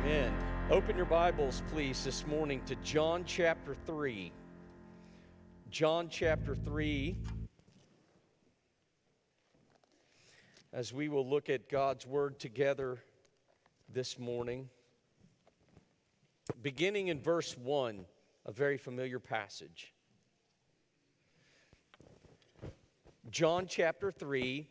Amen. Open your Bibles, please, this morning to John chapter 3. John chapter 3. As we will look at God's Word together this morning. Beginning in verse 1, a very familiar passage. John chapter 3,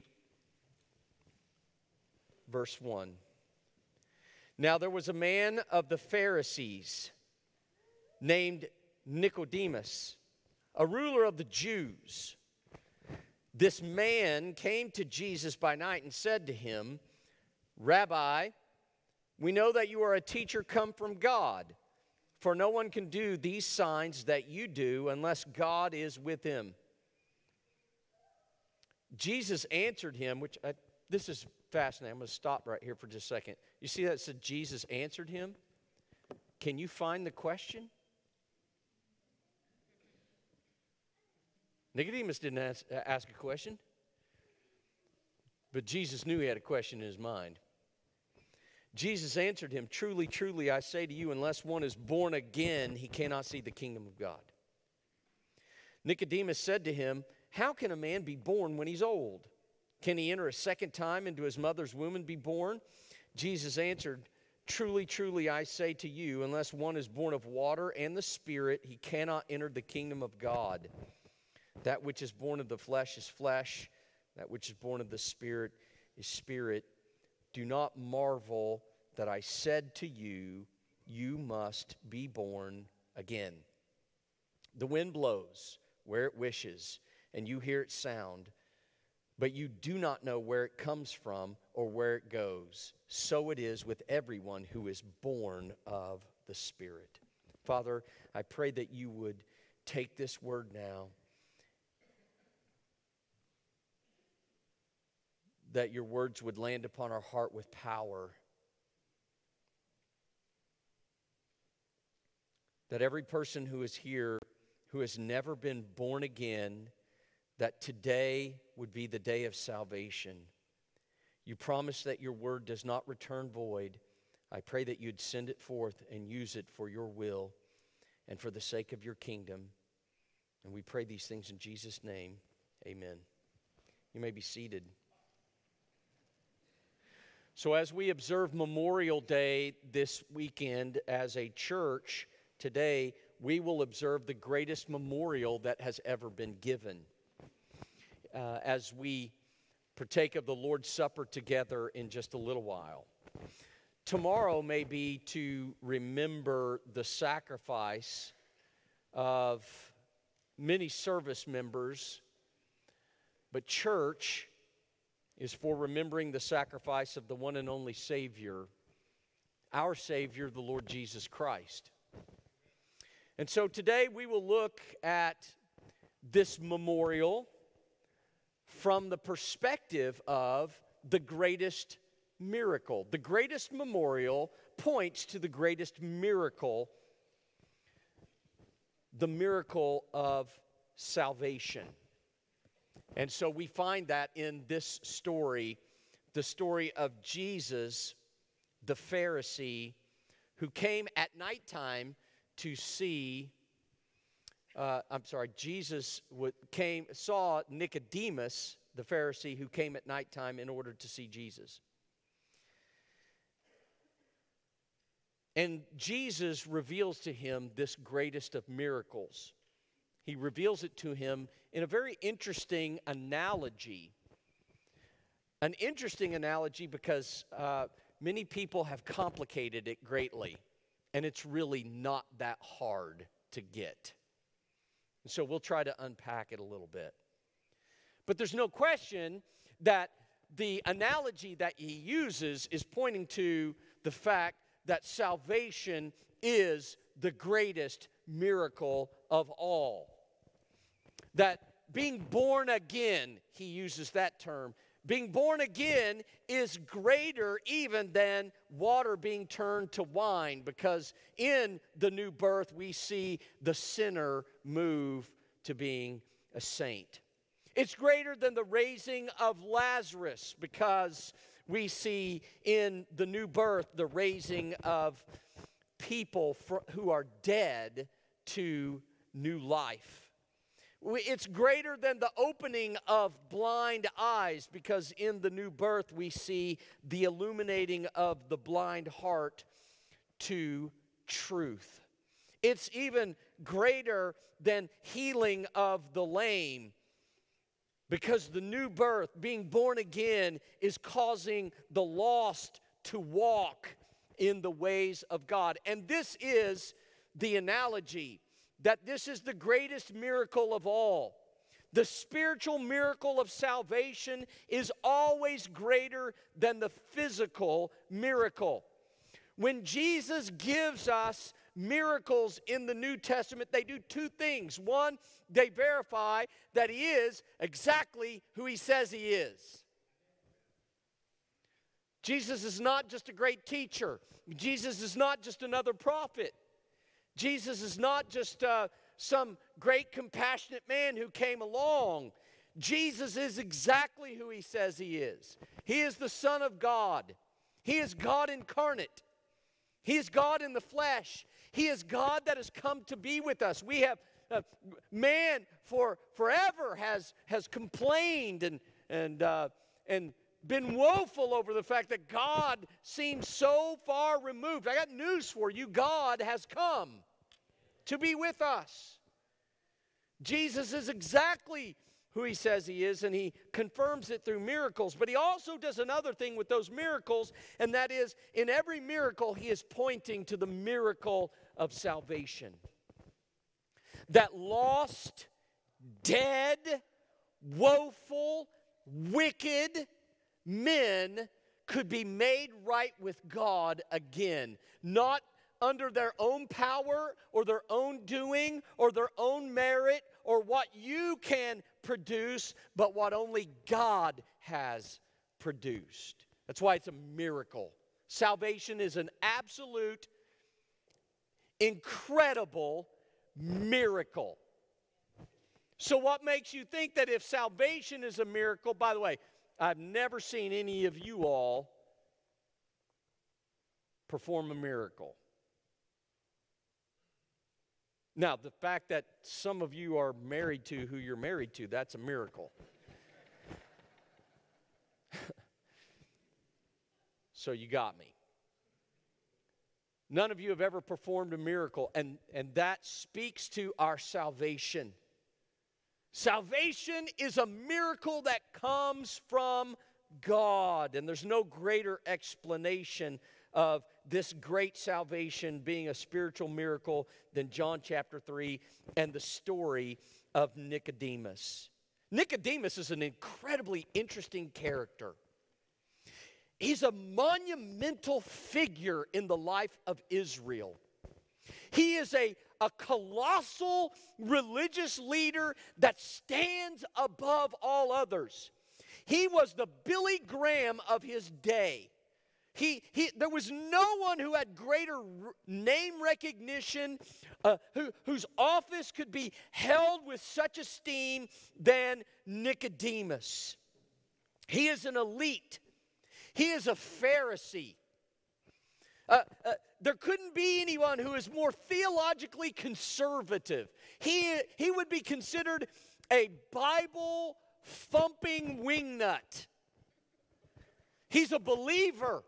verse 1. Now there was a man of the Pharisees named Nicodemus, a ruler of the Jews. This man came to Jesus by night and said to him, Rabbi, we know that you are a teacher come from God, for no one can do these signs that you do unless God is with him. Jesus answered him, this is fascinating. I'm going to stop right here for just a second. You see that it said Jesus answered him? Can you find the question? Nicodemus didn't ask a question, but Jesus knew he had a question in his mind. Jesus answered him, Truly, truly, I say to you, unless one is born again, he cannot see the kingdom of God. Nicodemus said to him, How can a man be born when he's old? Can he enter a second time into his mother's womb and be born? Jesus answered, Truly, truly, I say to you, unless one is born of water and the Spirit, he cannot enter the kingdom of God. That which is born of the flesh is flesh. That which is born of the Spirit is spirit. Do not marvel that I said to you, you must be born again. The wind blows where it wishes, and you hear its sound, but you do not know where it comes from or where it goes. So it is with everyone who is born of the Spirit. Father, I pray that you would take this word now, that your words would land upon our heart with power, that every person who is here who has never been born again, that today would be the day of salvation. You promise that your word does not return void. I pray that you'd send it forth and use it for your will and for the sake of your kingdom. And we pray these things in Jesus' name. Amen. You may be seated. So as we observe Memorial Day this weekend as a church, today we will observe the greatest memorial that has ever been given. As we partake of the Lord's Supper together in just a little while. Tomorrow may be to remember the sacrifice of many service members, but church is for remembering the sacrifice of the one and only Savior, our Savior, the Lord Jesus Christ. And so today we will look at this memorial from the perspective of the greatest miracle. The greatest memorial points to the greatest miracle, the miracle of salvation. And so we find that in this story, the story of Jesus, the Pharisee, who came at nighttime to see Jesus saw Nicodemus, the Pharisee, who came at nighttime in order to see Jesus. And Jesus reveals to him this greatest of miracles. He reveals it to him in a very interesting analogy. An interesting analogy because many people have complicated it greatly, and it's really not that hard to get. And so we'll try to unpack it a little bit. But there's no question that the analogy that he uses is pointing to the fact that salvation is the greatest miracle of all. That being born again, he uses that term, being born again is greater even than water being turned to wine, because in the new birth we see the sinner move to being a saint. It's greater than the raising of Lazarus, because we see in the new birth the raising of people who are dead to new life. It's greater than the opening of blind eyes, because in the new birth we see the illuminating of the blind heart to truth. It's even greater than healing of the lame, because the new birth, being born again, is causing the lost to walk in the ways of God. And this is the analogy, that this is the greatest miracle of all. The spiritual miracle of salvation is always greater than the physical miracle. When Jesus gives us miracles in the New Testament, they do two things. One, they verify that He is exactly who He says He is. Jesus is not just a great teacher. Jesus is not just another prophet. Jesus is not just some great compassionate man who came along. Jesus is exactly who He says He is. He is the Son of God. He is God incarnate. He is God in the flesh. He is God that has come to be with us. We have, man forever has complained and been woeful over the fact that God seems so far removed. I got news for you. God has come to be with us. Jesus is exactly who He says He is, and He confirms it through miracles. But He also does another thing with those miracles, and that is, in every miracle, He is pointing to the miracle of salvation. That lost, dead, woeful, wicked men could be made right with God again, not under their own power or their own doing or their own merit or what you can produce, but what only God has produced. That's why it's a miracle. Salvation is an absolute, incredible miracle. So what makes you think that if salvation is a miracle, by the way, I've never seen any of you all perform a miracle. Now, the fact that some of you are married to who you're married to, that's a miracle. So you got me. None of you have ever performed a miracle, and that speaks to our salvation. Salvation is a miracle that comes from God, and there's no greater explanation of this great salvation being a spiritual miracle than John chapter 3 and the story of Nicodemus. Nicodemus is an incredibly interesting character. He's a monumental figure in the life of Israel. He is a colossal religious leader that stands above all others. He was the Billy Graham of his day. There was no one who had greater name recognition, whose office could be held with such esteem than Nicodemus. He is an elite. He is a Pharisee. There couldn't be anyone who is more theologically conservative. He would be considered a Bible-thumping wingnut. He's a believer.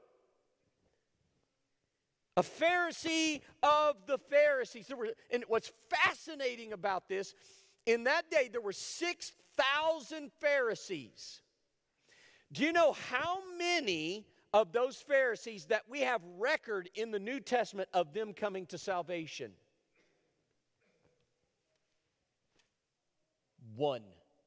A Pharisee of the Pharisees. And what's fascinating about this, in that day there were 6,000 Pharisees. Do you know how many of those Pharisees that we have record in the New Testament of them coming to salvation? One.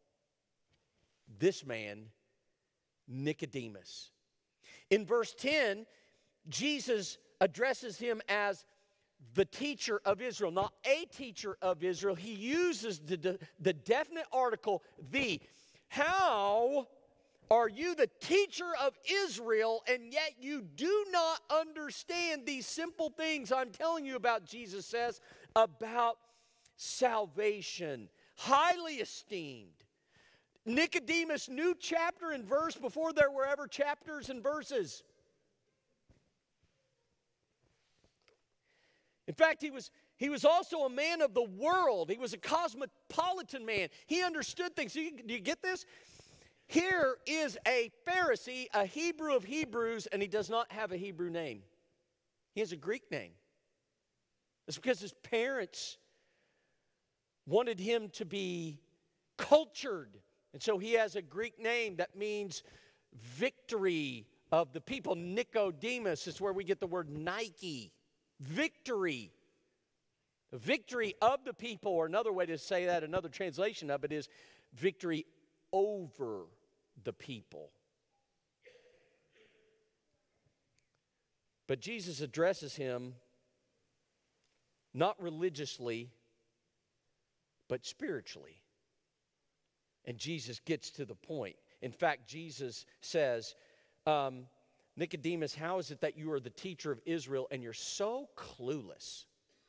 This man, Nicodemus. In verse 10, Jesus addresses him as the teacher of Israel, not a teacher of Israel. He uses the definite article, the. How are you the teacher of Israel, and yet you do not understand these simple things I'm telling you about, Jesus says, about salvation? Highly esteemed. Nicodemus knew chapter and verse before there were ever chapters and verses. In fact, he was also a man of the world. He was a cosmopolitan man. He understood things. Do you get this? Here is a Pharisee, a Hebrew of Hebrews, and he does not have a Hebrew name. He has a Greek name. It's because his parents wanted him to be cultured. And so he has a Greek name that means victory of the people. Nicodemus is where we get the word Nike. Victory. The victory of the people, or another way to say that, another translation of it is victory over the people. But Jesus addresses him not religiously, but spiritually. And Jesus gets to the point. In fact, Jesus says, Nicodemus, how is it that you are the teacher of Israel and you're so clueless?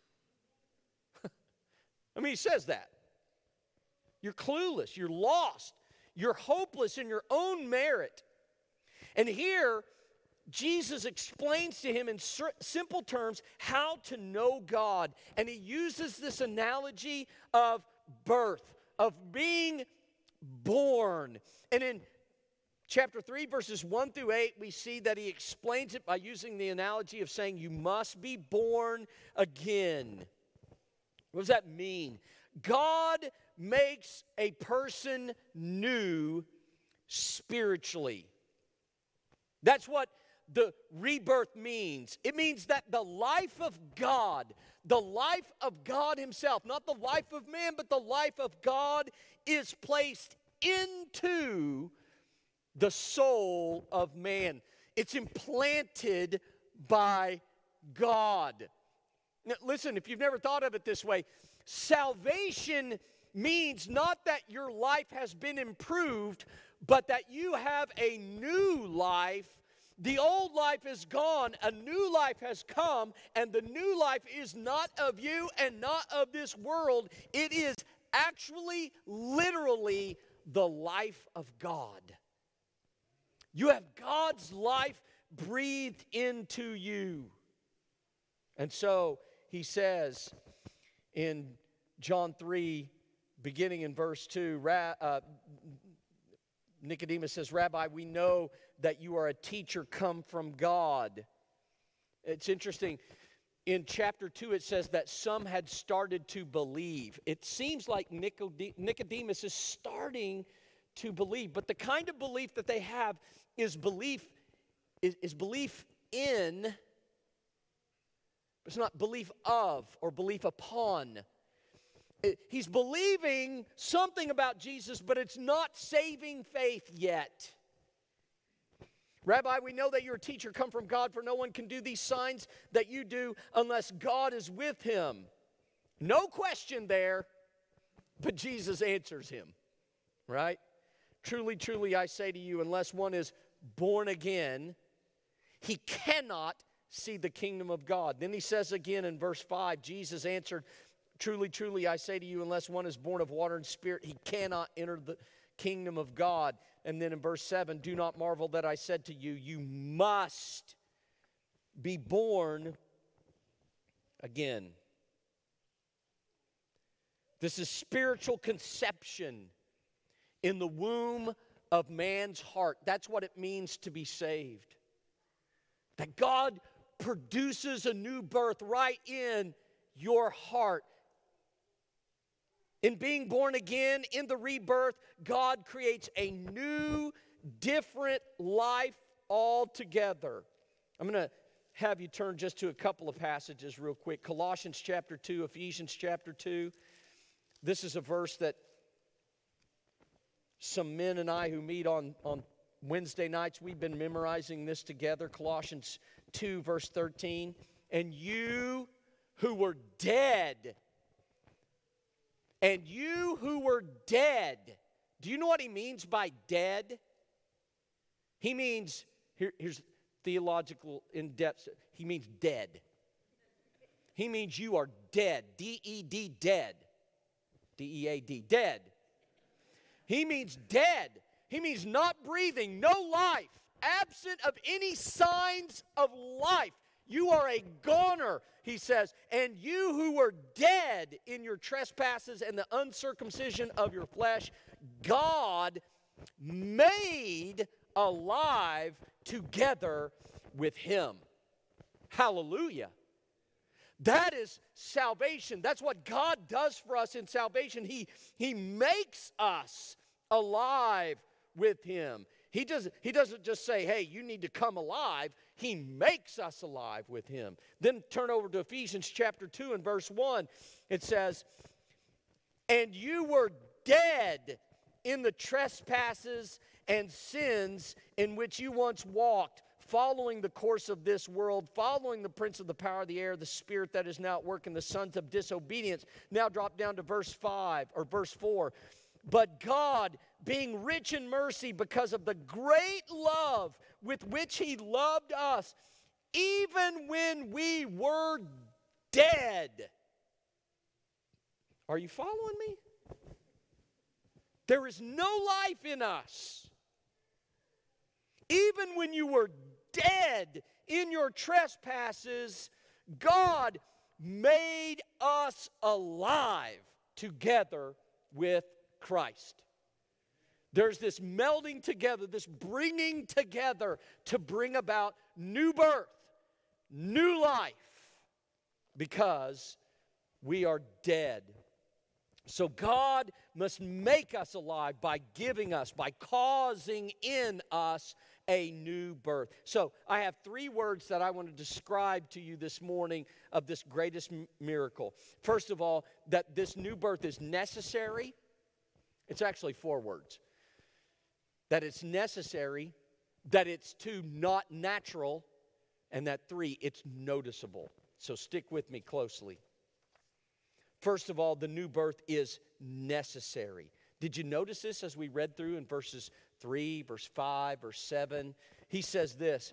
I mean, he says that. You're clueless. You're lost. You're hopeless in your own merit. And here, Jesus explains to him in simple terms how to know God. And he uses this analogy of birth, of being born. And in chapter 3, verses 1 through 8, we see that he explains it by using the analogy of saying, you must be born again. What does that mean? God makes a person new spiritually. That's what the rebirth means. It means that the life of God himself, not the life of man, but the life of God is placed into the soul of man. It's implanted by God. Now, listen, if you've never thought of it this way, salvation means not that your life has been improved, but that you have a new life. The old life is gone, a new life has come, and the new life is not of you and not of this world. It is actually, literally, the life of God. You have God's life breathed into you. And so he says in John 3, beginning in verse 2, Nicodemus says, Rabbi, we know that you are a teacher come from God. It's interesting. In chapter 2, it says that some had started to believe. It seems like Nicodemus is starting to believe. But the kind of belief that they have is belief in, but it's not belief of or belief upon. He's believing something about Jesus, but it's not saving faith yet. Rabbi, we know that you're a teacher come from God, for no one can do these signs that you do unless God is with him. No question there, but Jesus answers him, right? Truly, truly, I say to you, unless one is born again, he cannot see the kingdom of God. Then he says again in verse 5, Jesus answered, truly, truly, I say to you, unless one is born of water and spirit, he cannot enter the kingdom of God. And then in verse 7, do not marvel that I said to you, you must be born again. This is spiritual conception in the womb of man's heart. That's what it means to be saved. That God produces a new birth right in your heart. In being born again, in the rebirth, God creates a new, different life altogether. I'm going to have you turn just to a couple of passages real quick. Colossians chapter 2, Ephesians chapter 2. This is a verse that some men and I who meet on Wednesday nights, we've been memorizing this together. Colossians 2, verse 13. And you who were dead... And you who were dead, do you know what he means by dead? He means, here's theological in-depth, he means dead. He means you are dead, D-E-D, dead. D-E-A-D, dead. He means dead. He means not breathing, no life, absent of any signs of life. You are a goner, he says. And you who were dead in your trespasses and the uncircumcision of your flesh, God made alive together with him. Hallelujah. That is salvation. That's what God does for us in salvation. He makes us alive with him. He doesn't just say, hey, you need to come alive. He makes us alive with him. Then turn over to Ephesians chapter 2 and verse 1. It says, and you were dead in the trespasses and sins in which you once walked, following the course of this world, following the prince of the power of the air, the spirit that is now at work in the sons of disobedience. Now drop down to verse 5 or verse 4. But God, being rich in mercy because of the great love with which he loved us, even when we were dead. Are you following me? There is no life in us. Even when you were dead in your trespasses, God made us alive together with Christ. There's this melding together, this bringing together to bring about new birth, new life, because we are dead. So God must make us alive by giving us, by causing in us a new birth. So I have three words that I want to describe to you this morning of this greatest miracle. First of all, that this new birth is necessary. It's actually four words. That it's necessary, that it's two, not natural, and that three, it's noticeable. So stick with me closely. First of all, the new birth is necessary. Did you notice this as we read through in verses 3, verse 5, verse 7? He says this,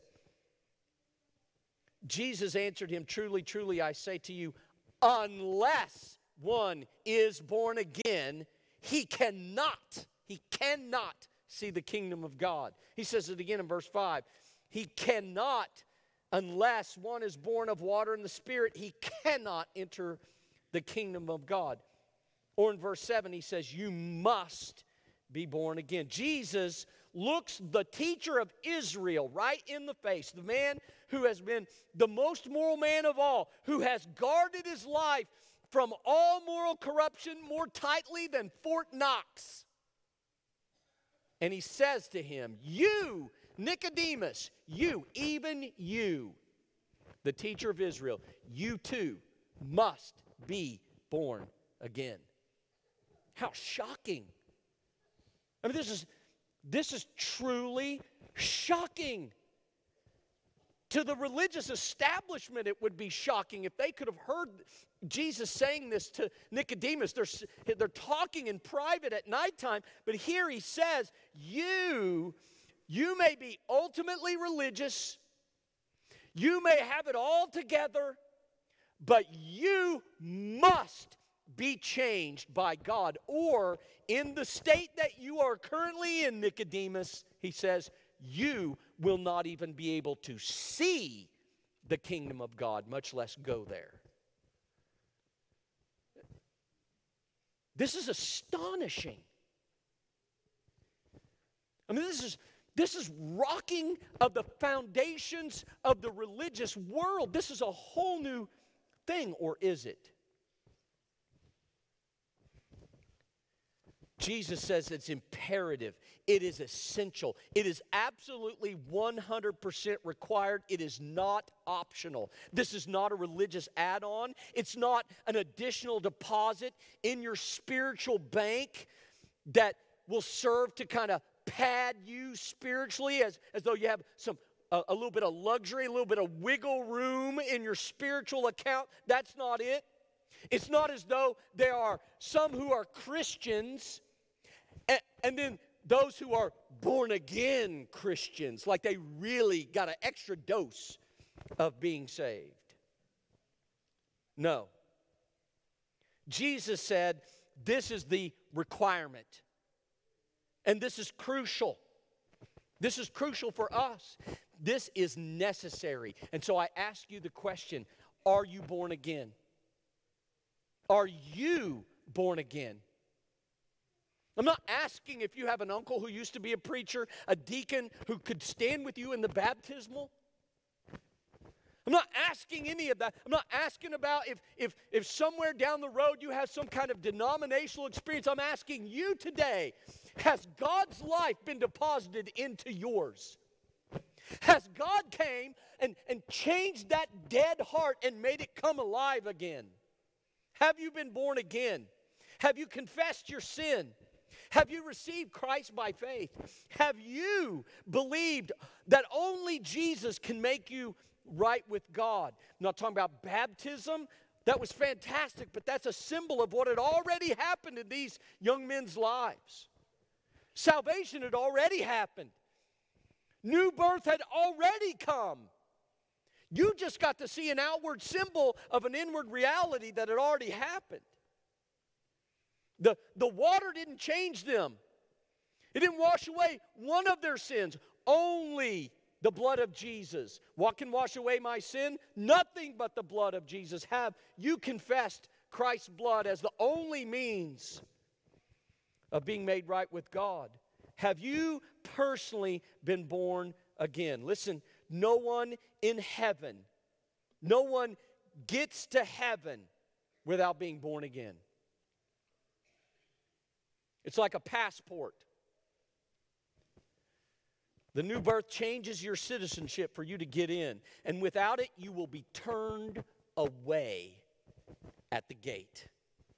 Jesus answered him, truly, truly, I say to you, unless one is born again, he cannot see the kingdom of God. He says it again in verse 5. He cannot, unless one is born of water and the Spirit, he cannot enter the kingdom of God. Or in verse 7, he says, you must be born again. Jesus looks the teacher of Israel right in the face, the man who has been the most moral man of all, who has guarded his life from all moral corruption more tightly than Fort Knox. And he says to him, you, Nicodemus, you, even you, the teacher of Israel, you too must be born again. How shocking. I mean, this is truly shocking. To the religious establishment, it would be shocking if they could have heard Jesus saying this to Nicodemus. They're talking in private at nighttime, but here he says, you may be ultimately religious, you may have it all together, but you must be changed by God. Or in the state that you are currently in, Nicodemus, he says, you will not even be able to see the kingdom of God, much less go there. This is astonishing. I mean, this is rocking of the foundations of the religious world. This is a whole new thing, or is it? Jesus says it's imperative. It is essential. It is absolutely 100% required. It is not optional. This is not a religious add-on. It's not an additional deposit in your spiritual bank that will serve to kind of pad you spiritually as though you have a little bit of luxury, a little bit of wiggle room in your spiritual account. That's not it. It's not as though there are some who are Christians and then those who are born-again Christians, like they really got an extra dose of being saved. No. Jesus said this is the requirement. And this is crucial. This is crucial for us. This is necessary. And so I ask you the question, are you born again? Are you born again? I'm not asking if you have an uncle who used to be a preacher, a deacon who could stand with you in the baptismal. I'm not asking any of that. I'm not asking about if somewhere down the road you have some kind of denominational experience. I'm asking you today, has God's life been deposited into yours? Has God came and changed that dead heart and made it come alive again? Have you been born again? Have you confessed your sin? Have you received Christ by faith? Have you believed that only Jesus can make you right with God? I'm not talking about baptism. That was fantastic, but that's a symbol of what had already happened in these young men's lives. Salvation had already happened. New birth had already come. You just got to see an outward symbol of an inward reality that had already happened. The water didn't change them. It didn't wash away one of their sins. Only the blood of Jesus. What can wash away my sin? Nothing but the blood of Jesus. Have you confessed Christ's blood as the only means of being made right with God? Have you personally been born again? Listen, no one in heaven, no one gets to heaven without being born again. It's like a passport. The new birth changes your citizenship for you to get in. And without it, you will be turned away at the gate.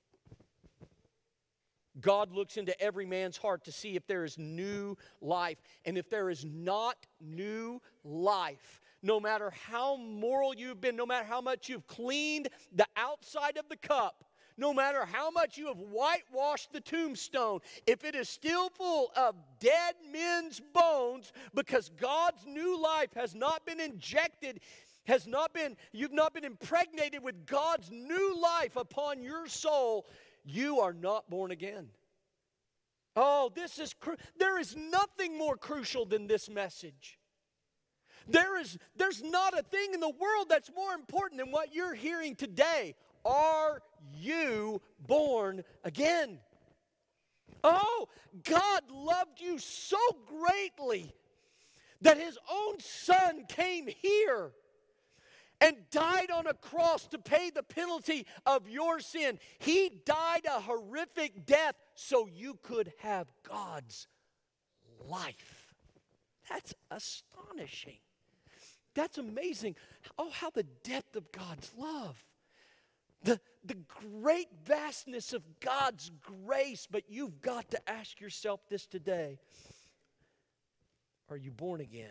God looks into every man's heart to see if there is new life. And if there is not new life, no matter how moral you've been, no matter how much you've cleaned the outside of the cup, no matter how much you have whitewashed the tombstone, if it is still full of dead men's bones because God's new life has not been injected, you've not been impregnated with God's new life upon your soul, you are not born again. Oh, there is nothing more crucial than this message. There's not a thing in the world that's more important than what you're hearing today. Are you born again? Oh, God loved you so greatly that His own Son came here and died on a cross to pay the penalty of your sin. He died a horrific death so you could have God's life. That's astonishing. That's amazing. Oh, how the depth of God's love. The great vastness of God's grace. But you've got to ask yourself this today. Are you born again?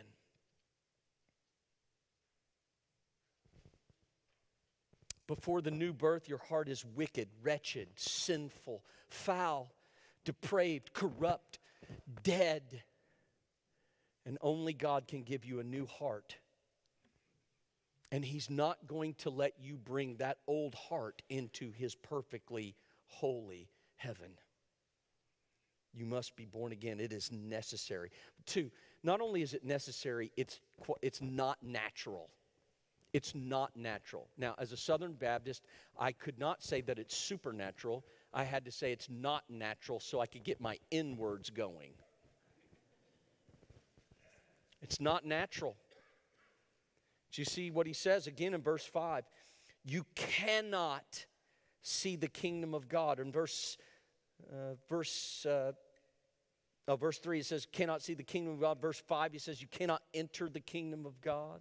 Before the new birth, your heart is wicked, wretched, sinful, foul, depraved, corrupt, dead. And only God can give you a new heart. And He's not going to let you bring that old heart into His perfectly holy heaven. You must be born again. It is necessary. 2, not only is it necessary, it's not natural. It's not natural. Now, as a Southern Baptist, I could not say that it's supernatural. I had to say it's not natural so I could get my inwards going. It's not natural. Do you see what he says again in verse 5? You cannot see the kingdom of God. In verse 3 it says, cannot see the kingdom of God. Verse 5 he says, you cannot enter the kingdom of God.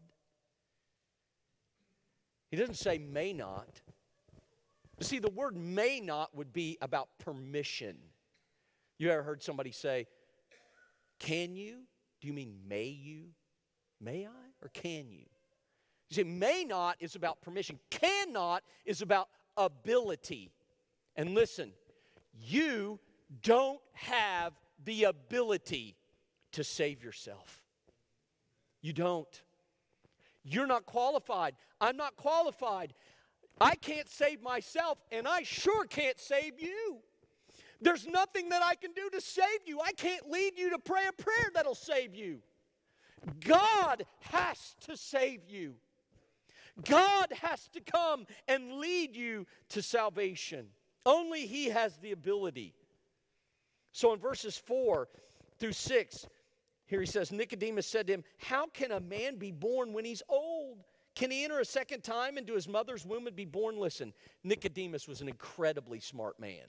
He doesn't say may not. You see, the word may not would be about permission. You ever heard somebody say, can you? Do you mean may you? May I? Or can you? You see, may not is about permission. Cannot is about ability. And listen, you don't have the ability to save yourself. You don't. You're not qualified. I'm not qualified. I can't save myself, and I sure can't save you. There's nothing that I can do to save you. I can't lead you to pray a prayer that'll save you. God has to save you. God has to come and lead you to salvation. Only He has the ability. So in verses 4 through 6, here he says, Nicodemus said to him, how can a man be born when he's old? Can he enter a second time into his mother's womb and be born? Listen, Nicodemus was an incredibly smart man.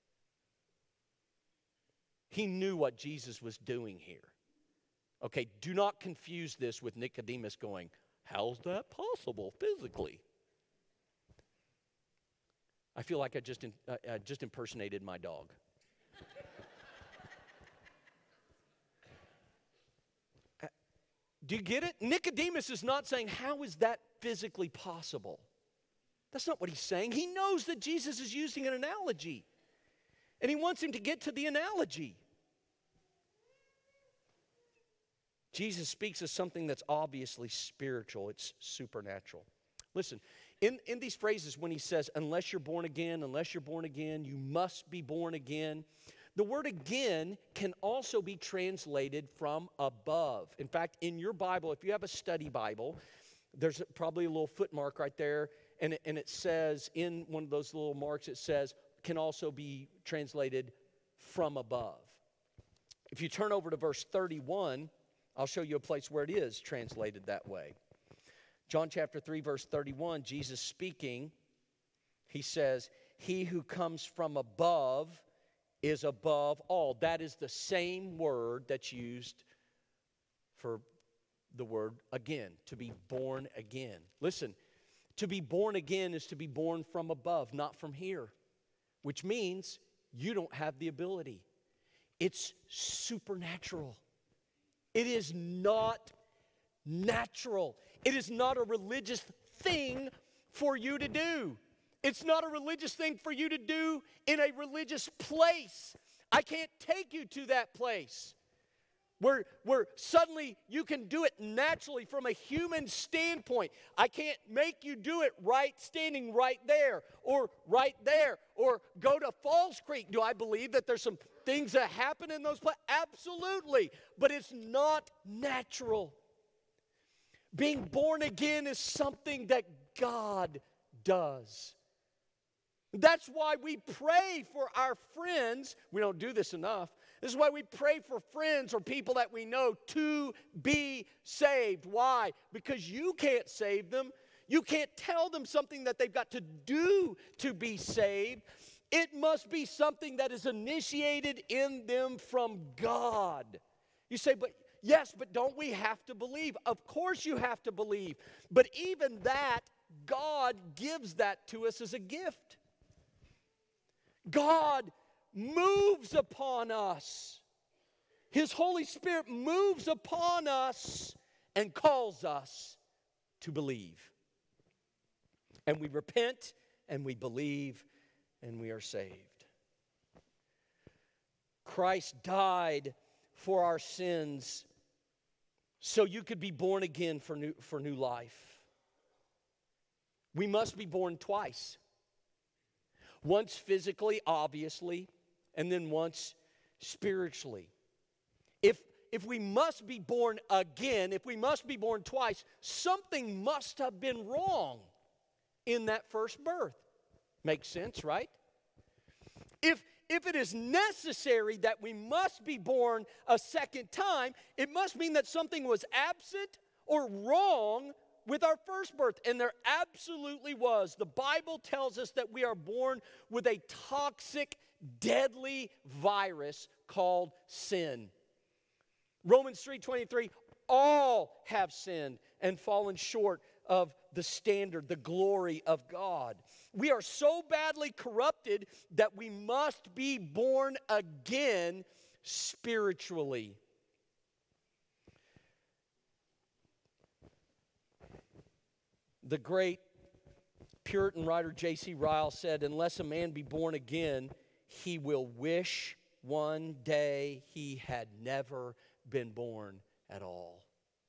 He knew what Jesus was doing here. Okay, do not confuse this with Nicodemus going, how's that possible physically? I feel like I just impersonated my dog. Do you get it? Nicodemus is not saying, how is that physically possible? That's not what he's saying. He knows that Jesus is using an analogy. And he wants him to get to the analogy. Jesus speaks of something that's obviously spiritual. It's supernatural. Listen, in these phrases when he says, unless you're born again, you must be born again. The word again can also be translated from above. In fact, in your Bible, if you have a study Bible, there's probably a little foot mark right there, and it says, in one of those little marks, it says, can also be translated from above. If you turn over to verse 31, I'll show you a place where it is translated that way. John chapter 3, verse 31, Jesus speaking, he says, he who comes from above is above all. That is the same word that's used for the word again, to be born again. Listen, to be born again is to be born from above, not from here, which means you don't have the ability. It's supernatural. It is not natural. It is not a religious thing for you to do. It's not a religious thing for you to do in a religious place. I can't take you to that place where suddenly you can do it naturally from a human standpoint. I can't make you do it right standing right there or go to Falls Creek. Do I believe that there's some things that happen in those places? Absolutely. But it's not natural. Being born again is something that God does. That's why we pray for our friends. We don't do this enough. This is why we pray for friends or people that we know to be saved. Why? Because you can't save them. You can't tell them something that they've got to do to be saved. It must be something that is initiated in them from God. You say, but yes, but don't we have to believe? Of course you have to believe. But even that, God gives that to us as a gift. God moves upon us. His Holy Spirit moves upon us and calls us to believe. And we repent and we believe and we are saved. Christ died for our sins so you could be born again for new life. We must be born twice. Once physically, obviously, and then once spiritually. If we must be born again, if we must be born twice, something must have been wrong in that first birth. Makes sense, right? If it is necessary that we must be born a second time, it must mean that something was absent or wrong with our first birth. And there absolutely was. The Bible tells us that we are born with a toxic, deadly virus called sin. Romans 3:23, all have sinned and fallen short of the standard, the glory of God. We are so badly corrupted that we must be born again spiritually. The great Puritan writer J.C. Ryle said, unless a man be born again, he will wish one day he had never been born at all.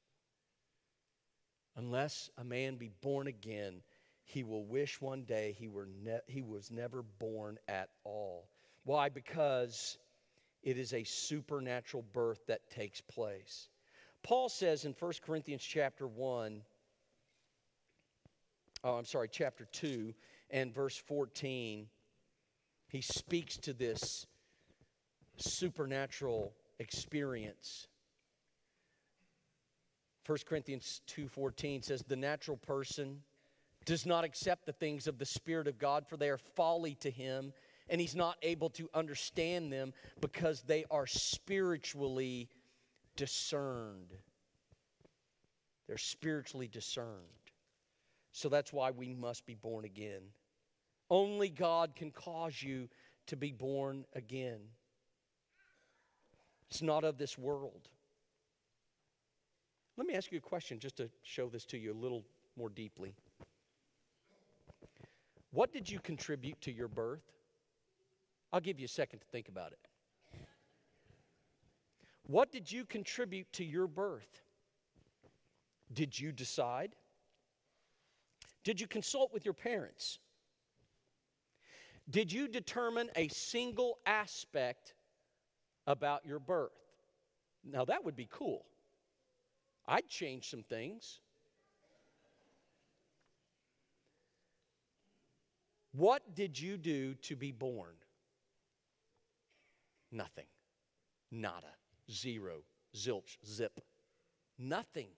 Unless a man be born again, he will wish one day he was never born at all. Why? Because it is a supernatural birth that takes place. Paul says in 1 Corinthians chapter 2 and verse 14, he speaks to this supernatural experience. 1 Corinthians 2:14 says, the natural person does not accept the things of the Spirit of God, for they are folly to him, and he's not able to understand them because they are spiritually discerned. They're spiritually discerned. So that's why we must be born again. Only God can cause you to be born again. It's not of this world. Let me ask you a question just to show this to you a little more deeply. What did you contribute to your birth? I'll give you a second to think about it. What did you contribute to your birth? Did you decide? Did you consult with your parents? Did you determine a single aspect about your birth? Now that would be cool. I'd change some things. What did you do to be born? Nothing. Nada. Zero. Zilch. Zip. Nothing.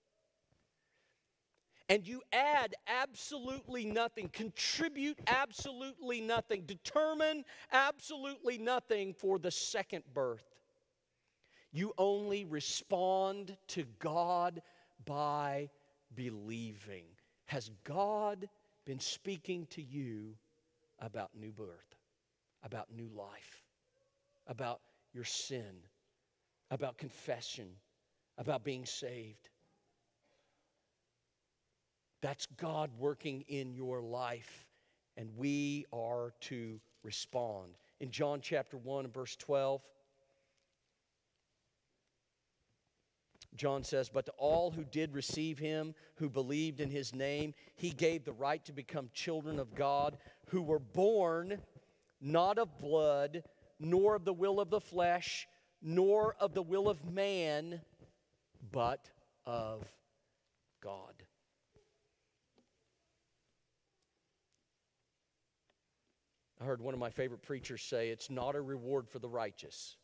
And you add absolutely nothing, contribute absolutely nothing, determine absolutely nothing for the second birth. You only respond to God by believing. Has God been speaking to you about new birth, about new life, about your sin, about confession, about being saved? That's God working in your life, and we are to respond. In John chapter 1 and verse 12, John says, but to all who did receive him, who believed in his name, he gave the right to become children of God, who were born not of blood, nor of the will of the flesh, nor of the will of man, but of God. I heard one of my favorite preachers say, it's not a reward for the righteous.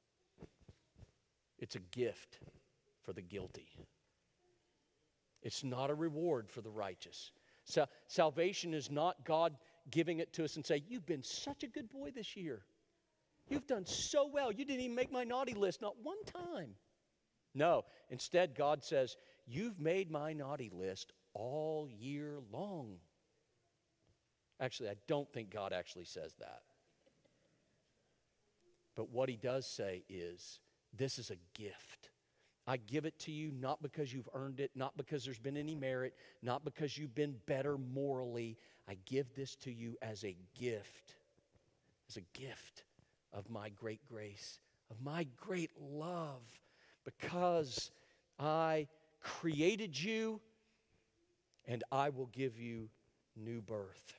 It's a gift for the guilty. It's not a reward for the righteous. So, salvation is not God giving it to us and say, you've been such a good boy this year. You've done so well. You didn't even make my naughty list, not one time. No, instead God says, you've made my naughty list all year long. Actually, I don't think God actually says that. But what he does say is, this is a gift. I give it to you not because you've earned it, not because there's been any merit, not because you've been better morally. I give this to you as a gift of my great grace, of my great love, because I created you and I will give you new birth.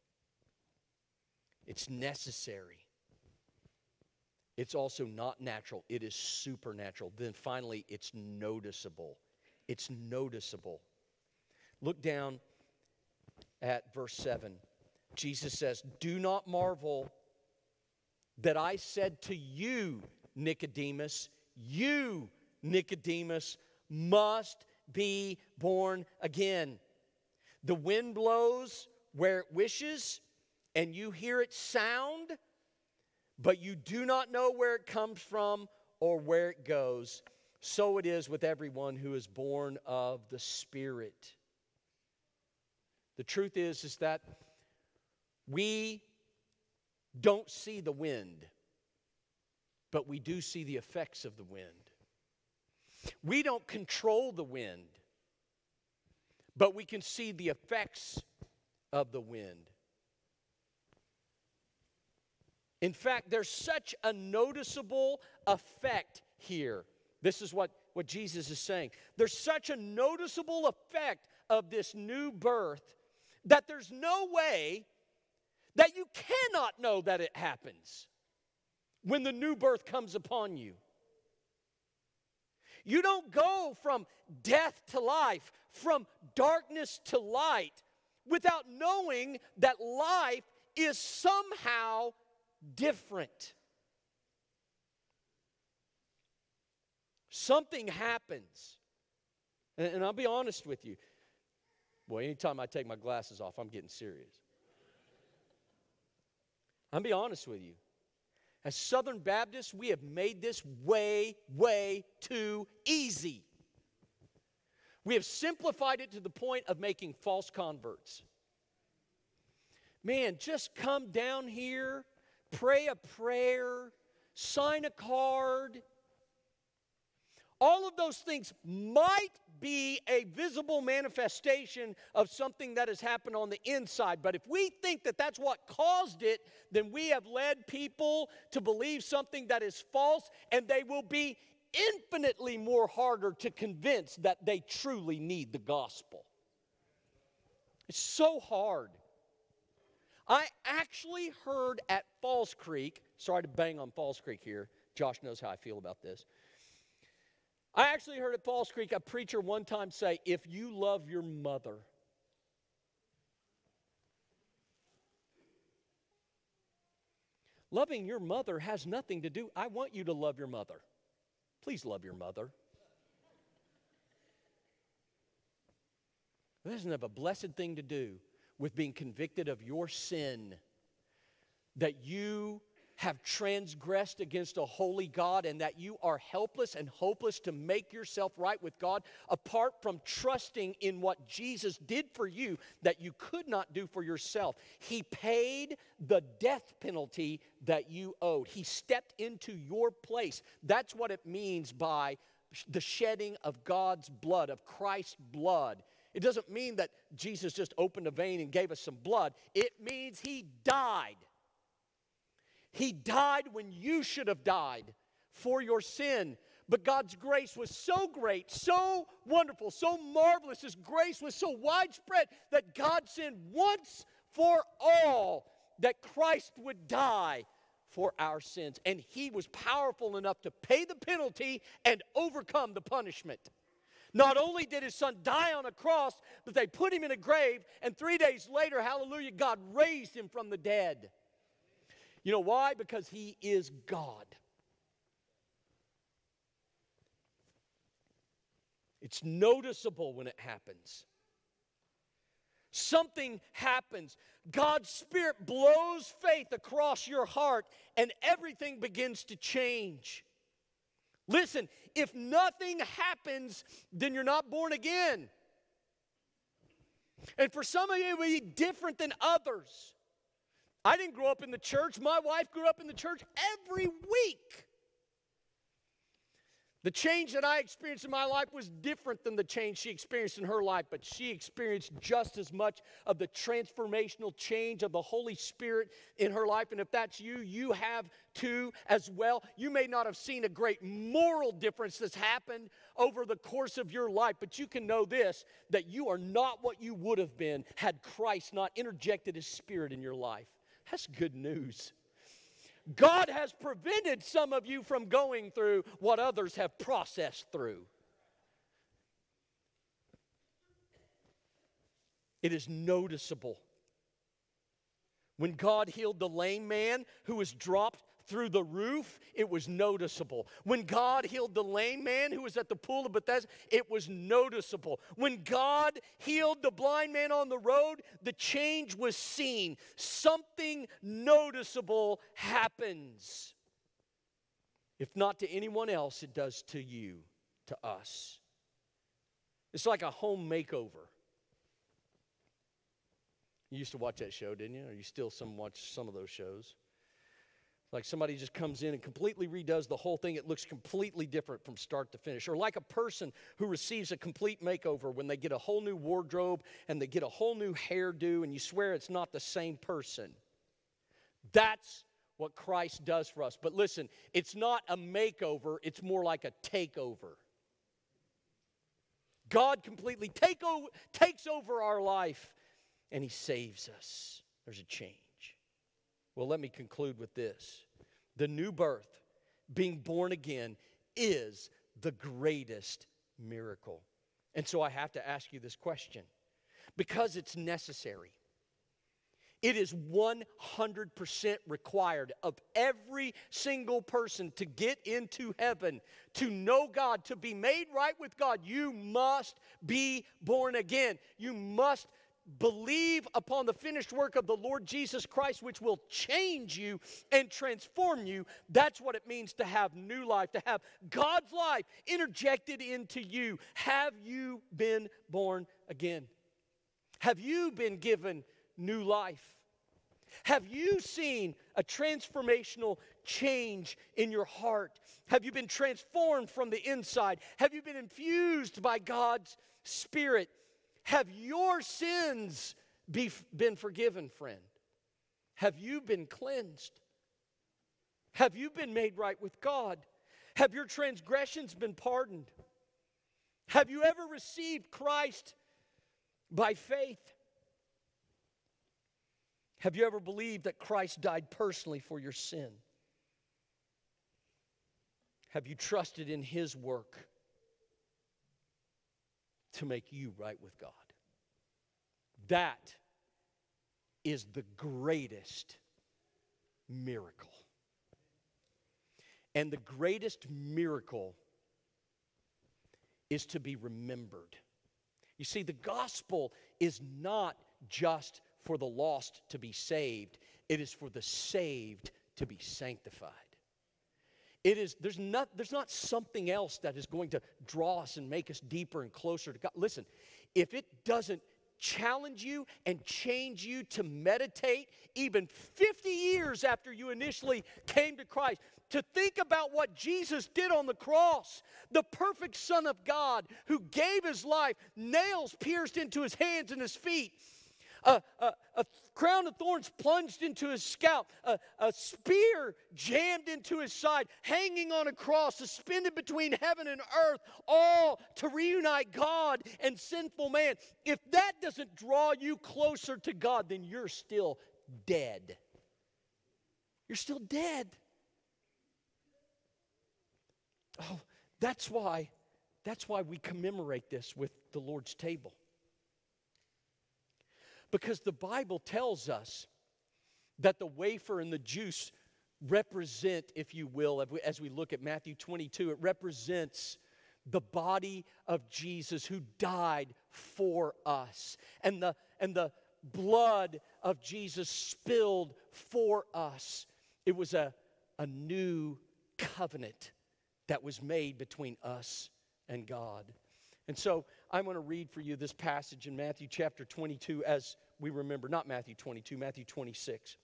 It's necessary. It's also not natural. It is supernatural. Then finally, it's noticeable. It's noticeable. Look down at verse 7. Jesus says, do not marvel that I said to you, Nicodemus, must be born again. The wind blows where it wishes, and you hear its sound, but you do not know where it comes from or where it goes. So it is with everyone who is born of the Spirit. The truth is that we don't see the wind, but we do see the effects of the wind. We don't control the wind, but we can see the effects of the wind. In fact, there's such a noticeable effect here. This is what Jesus is saying. There's such a noticeable effect of this new birth that there's no way that you cannot know that it happens. when the new birth comes upon you. You don't go from death to life, from darkness to light, without knowing that life is somehow different. Something happens. And I'll be honest with you. Boy, anytime I take my glasses off, I'm getting serious. I'll be honest with you. As Southern Baptists, we have made this way, way too easy. We have simplified it to the point of making false converts. Man, just come down here, pray a prayer, sign a card. All of those things might be a visible manifestation of something that has happened on the inside. But if we think that that's what caused it, then we have led people to believe something that is false, and they will be infinitely more harder to convince that they truly need the gospel. It's so hard. I actually heard at Falls Creek, sorry to bang on Falls Creek here, Josh knows how I feel about this. I actually heard at Falls Creek a preacher one time say, if you love your mother, loving your mother has nothing to do. I want you to love your mother. Please love your mother. It doesn't have a blessed thing to do with being convicted of your sin, that you have transgressed against a holy God and that you are helpless and hopeless to make yourself right with God apart from trusting in what Jesus did for you that you could not do for yourself. He paid the death penalty that you owed. He stepped into your place. That's what it means by the shedding of God's blood, of Christ's blood. It doesn't mean that Jesus just opened a vein and gave us some blood. It means He died. He died when you should have died for your sin. But God's grace was so great, so wonderful, so marvelous. His grace was so widespread that God sent once for all that Christ would die for our sins. And He was powerful enough to pay the penalty and overcome the punishment. Not only did His Son die on a cross, but they put Him in a grave, and 3 days later, hallelujah, God raised Him from the dead. You know why? Because He is God. It's noticeable when it happens. Something happens. God's Spirit blows faith across your heart, and everything begins to change. Listen, if nothing happens, then you're not born again. And for some of you, it will be different than others. I didn't grow up in the church. My wife grew up in the church every week. The change that I experienced in my life was different than the change she experienced in her life, but she experienced just as much of the transformational change of the Holy Spirit in her life. And if that's you, you have too as well. You may not have seen a great moral difference that's happened over the course of your life, but you can know this, that you are not what you would have been had Christ not interjected His Spirit in your life. That's good news. God has prevented some of you from going through what others have processed through. It is noticeable. When God healed the lame man who was dropped through the roof, it was noticeable. When God healed the lame man who was at the pool of Bethesda, it was noticeable. When God healed the blind man on the road, the change was seen. Something noticeable happens. If not to anyone else, it does to you, to us. It's like a home makeover. You used to watch that show, didn't you? Or you still watch some of those shows? Like somebody just comes in and completely redoes the whole thing. It looks completely different from start to finish. Or like a person who receives a complete makeover when they get a whole new wardrobe and they get a whole new hairdo and you swear it's not the same person. That's what Christ does for us. But listen, it's not a makeover. It's more like a takeover. God completely takes over our life and He saves us. There's a change. Well, let me conclude with this. the new birth, being born again, is the greatest miracle. And so I have to ask you this question, because it's necessary. It is 100% required of every single person to get into heaven, to know God, to be made right with God. You must be born again. You must believe upon the finished work of the Lord Jesus Christ, which will change you and transform you. That's what it means to have new life, to have God's life interjected into you. Have you been born again? Have you been given new life? Have you seen a transformational change in your heart? Have you been transformed from the inside? Have you been infused by God's Spirit? Have your sins been forgiven, friend? Have you been cleansed? Have you been made right with God? Have your transgressions been pardoned? Have you ever received Christ by faith? Have you ever believed that Christ died personally for your sin? Have you trusted in His work to make you right with God? That is the greatest miracle. And the greatest miracle is to be remembered. You see, the gospel is not just for the lost to be saved. It is for the saved to be sanctified. There's not something else that is going to draw us and make us deeper and closer to God. Listen, if it doesn't challenge you and change you to meditate even 50 years after you initially came to Christ, to think about what Jesus did on the cross, the perfect Son of God who gave His life, nails pierced into His hands and His feet, a crown of thorns plunged into His scalp, a spear jammed into His side, hanging on a cross, suspended between heaven and earth, all to reunite God and sinful man. If that doesn't draw you closer to God, then you're still dead. You're still dead. Oh, that's why we commemorate this with the Lord's table. Because the Bible tells us that the wafer and the juice represent, if you will, as we look at Matthew 22, it represents the body of Jesus who died for us. And the blood of Jesus spilled for us. It was a new covenant that was made between us and God. And so I'm going to read for you this passage in Matthew chapter 22 as we remember, not Matthew 22, Matthew 26.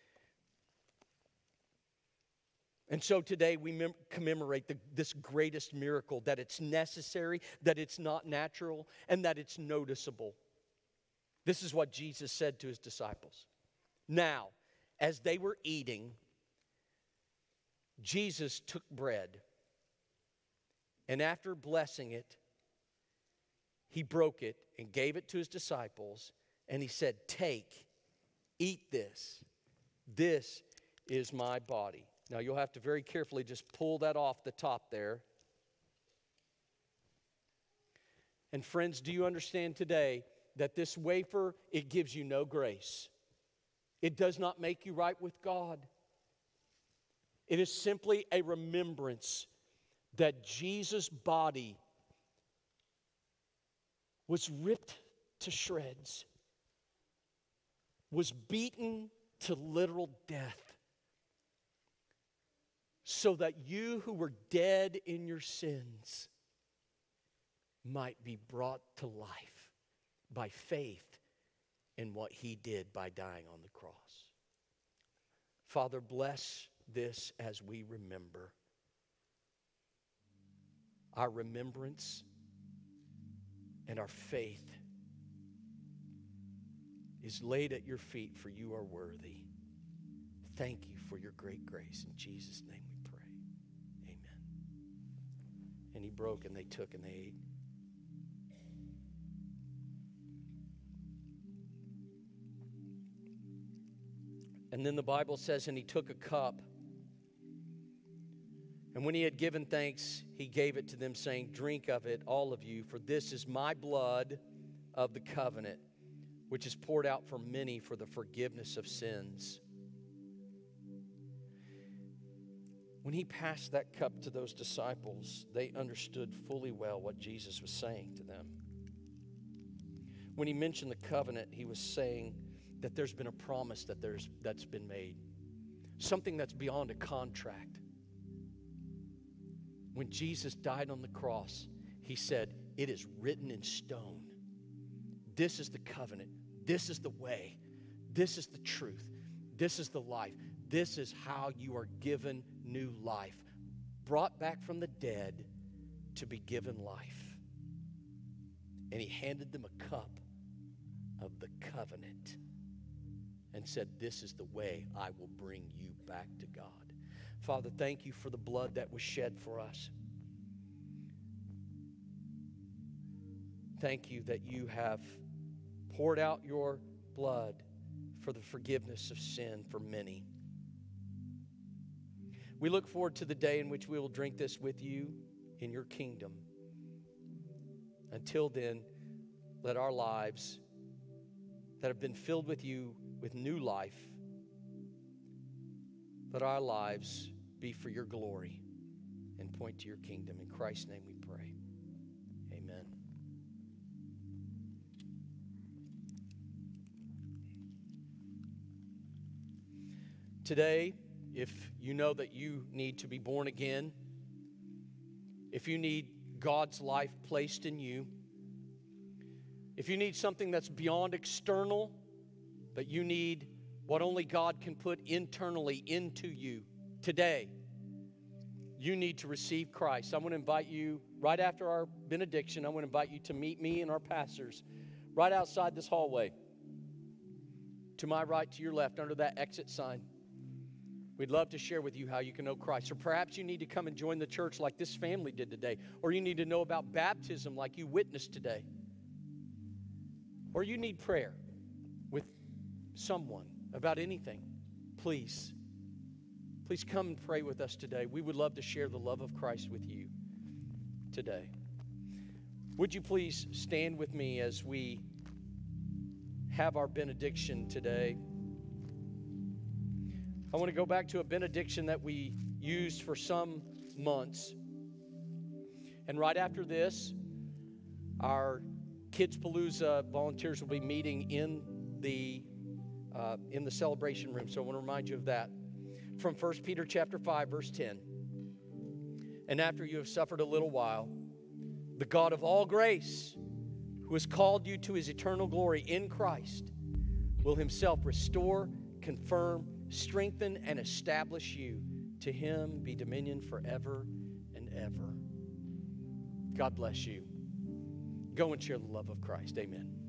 And so today we commemorate this greatest miracle, that it's necessary, that it's not natural, and that it's noticeable. This is what Jesus said to His disciples. Now, as they were eating, Jesus took bread, and after blessing it, He broke it and gave it to His disciples, and He said, "Take, eat this. This is my body." Now you'll have to very carefully just pull that off the top there. And friends, do you understand today that this wafer, it gives you no grace? It does not make you right with God. It is simply a remembrance that Jesus' body was ripped to shreds, was beaten to literal death, so that you who were dead in your sins might be brought to life by faith in what He did by dying on the cross. Father, bless this as we remember. Our remembrance and our faith is laid at your feet, for you are worthy. Thank you for your great grace. In Jesus' name we pray. Amen. And He broke, and they took, and they ate. And then the Bible says, and He took a cup, And when he had given thanks, he gave it to them, saying, "Drink of it, all of you, for this is my blood of the covenant, which is poured out for many for the forgiveness of sins." When he passed that cup to those disciples, they understood fully well what Jesus was saying to them. When he mentioned the covenant, he was saying that there's been a promise that's been made, something that's beyond a contract. When Jesus died on the cross, he said, "It is written in stone. This is the covenant. This is the way. This is the truth. This is the life. This is how you are given new life, brought back from the dead to be given life." And he handed them a cup of the covenant and said, "This is the way I will bring you back to God." Father, thank you for the blood that was shed for us. Thank you that you have poured out your blood for the forgiveness of sin for many. We look forward to the day in which we will drink this with you in your kingdom. Until then, let our lives that have been filled with you with new life, let our lives be for your glory and point to your kingdom. In Christ's name we pray. Amen. Today, if you know that you need to be born again, if you need God's life placed in you, if you need something that's beyond external, but you need what only God can put internally into you, today, you need to receive Christ. I want to invite you, right after our benediction, I want to invite you to meet me and our pastors right outside this hallway. To my right, to your left, under that exit sign. We'd love to share with you how you can know Christ. Or perhaps you need to come and join the church like this family did today. Or you need to know about baptism like you witnessed today. Or you need prayer with someone about anything. Please come and pray with us today. We would love to share the love of Christ with you today. Would you please stand with me as we have our benediction today? I want to go back to a benediction that we used for some months. And right after this, our Kids Palooza volunteers will be meeting in the celebration room. So I want to remind you of that. From 1 Peter chapter 5, verse 10. "And after you have suffered a little while, the God of all grace, who has called you to his eternal glory in Christ, will himself restore, confirm, strengthen, and establish you. To him be dominion forever and ever." God bless you. Go and share the love of Christ. Amen.